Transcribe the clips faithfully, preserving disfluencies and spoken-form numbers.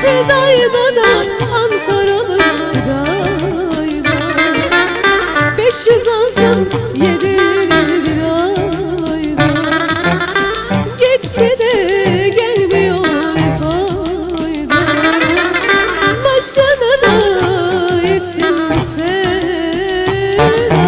Dayda da Ankaralı dayda, beş yüz altın yedirir bir ayda. Geçse de gelmiyor fayda, başına da yetsin bu sevda.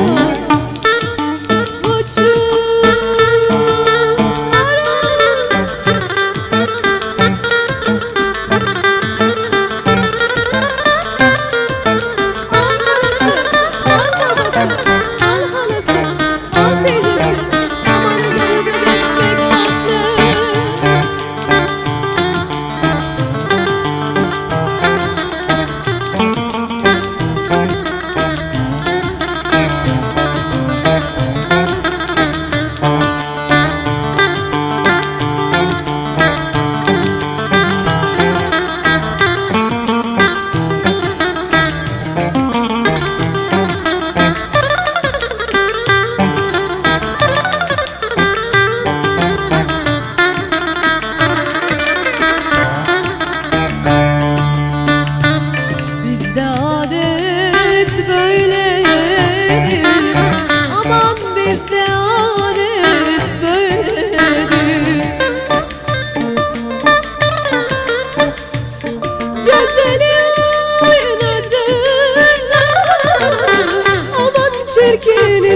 Bizde adet böyledir, aman bizde adet böyledir. Güzeli oynadın, aman çirkini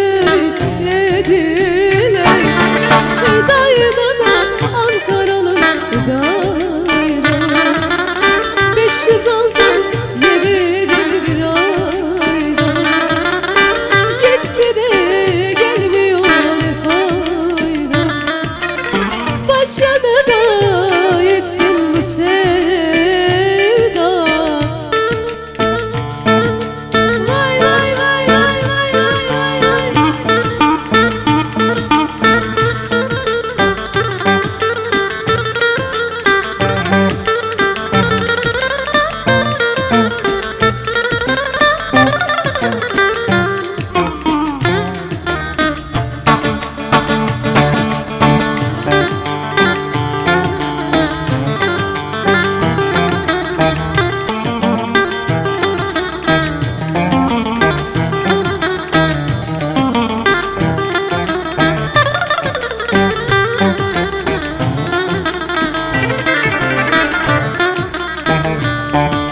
söylediler. Dayda da Ankaralı dayda, beş yüz altın yedirir bir ayda. Geçse de gelmiyor ne fayda, başına da yetsin bu sevda. Vay vay vay vay vay vay vay vay. Thank you.